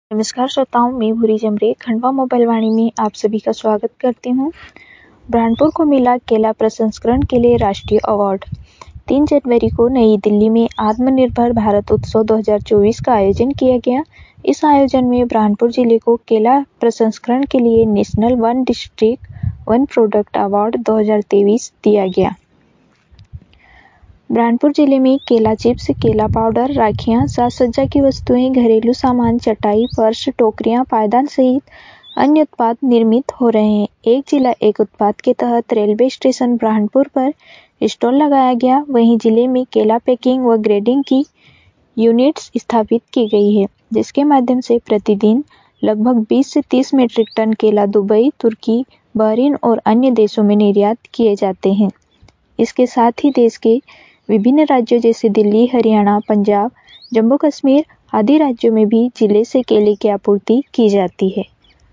नमस्कार श्रोताओं, मैं भूरी जमरे खंडवा मोबाइल वाणी में आप सभी का स्वागत करती हूँ। बुरहानपुर को मिला केला प्रसंस्करण के लिए राष्ट्रीय अवार्ड। 3 जनवरी को नई दिल्ली में आत्मनिर्भर भारत उत्सव 2024 का आयोजन किया गया। इस आयोजन में बुरहानपुर जिले को केला प्रसंस्करण के लिए national one district one product award 2023 दिया गया। बुरहानपुर जिले में केला चिप्स, केला पाउडर, राखियां, साज सज्जा की वस्तुएं, घरेलू सामान, चटाई, फर्श, टोकरियां, पायदान सहित अन्य उत्पाद निर्मित हो रहे हैं। एक जिला एक उत्पाद के तहत रेलवे स्टेशन बुरहानपुर पर स्टॉल लगाया गया। वहीं जिले में केला पैकिंग व ग्रेडिंग की यूनिट्स स्थापित की गई है, जिसके माध्यम से प्रतिदिन लगभग 20 से 30 मीट्रिक टन केला दुबई, तुर्की, बहरीन और अन्य देशों में निर्यात किए जाते हैं। इसके साथ ही देश के विभिन्न राज्यों जैसे दिल्ली, हरियाणा, पंजाब, जम्मू कश्मीर आदि राज्यों में भी जिले से केले की आपूर्ति की जाती है।